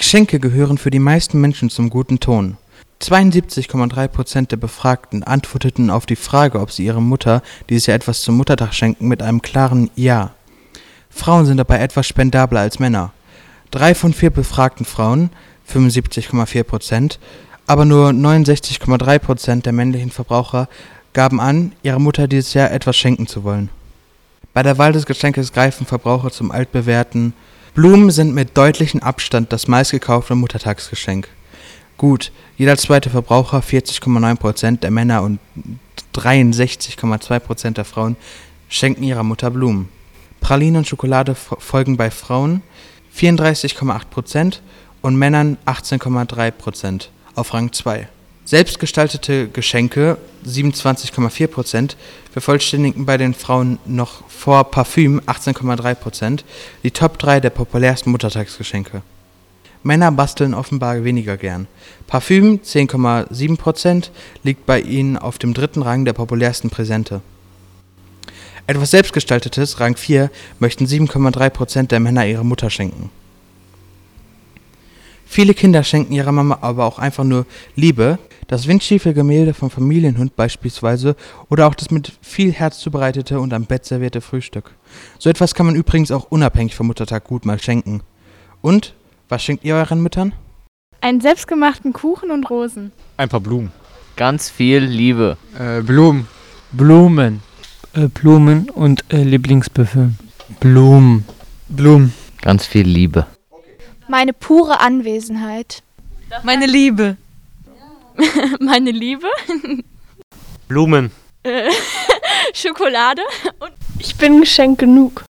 Geschenke gehören für die meisten Menschen zum guten Ton. 72,3% der Befragten antworteten auf die Frage, ob sie ihrer Mutter dieses Jahr etwas zum Muttertag schenken, mit einem klaren Ja. Frauen sind dabei etwas spendabler als Männer. 3 von 4 befragten Frauen, 75,4%, aber nur 69,3% der männlichen Verbraucher gaben an, ihrer Mutter dieses Jahr etwas schenken zu wollen. Bei der Wahl des Geschenkes greifen Verbraucher zum altbewährten: Blumen sind mit deutlichem Abstand das meistgekaufte Muttertagsgeschenk. Gut, jeder zweite Verbraucher, 40,9% der Männer und 63,2% der Frauen, schenken ihrer Mutter Blumen. Pralinen und Schokolade folgen bei Frauen 34,8% und Männern 18,3% auf Rang 2. Selbstgestaltete Geschenke, 27,4%, vervollständigen bei den Frauen noch vor Parfüm, 18,3%, die Top 3 der populärsten Muttertagsgeschenke. Männer basteln offenbar weniger gern. Parfüm, 10,7%, liegt bei ihnen auf dem 3. Rang der populärsten Präsente. Etwas Selbstgestaltetes, Rang 4, möchten 7,3% der Männer ihrer Mutter schenken. Viele Kinder schenken ihrer Mama aber auch einfach nur Liebe, das windschiefe Gemälde vom Familienhund beispielsweise oder auch das mit viel Herz zubereitete und am Bett servierte Frühstück. So etwas kann man übrigens auch unabhängig vom Muttertag gut mal schenken. Und, was schenkt ihr euren Müttern? Einen selbstgemachten Kuchen und Rosen. Ein paar Blumen. Ganz viel Liebe. Blumen. Blumen. Blumen und Lieblingsparfüm. Blumen. Blumen. Ganz viel Liebe. Meine pure Anwesenheit. Meine Liebe. Meine Liebe. Blumen. Schokolade. Ich bin Geschenk genug.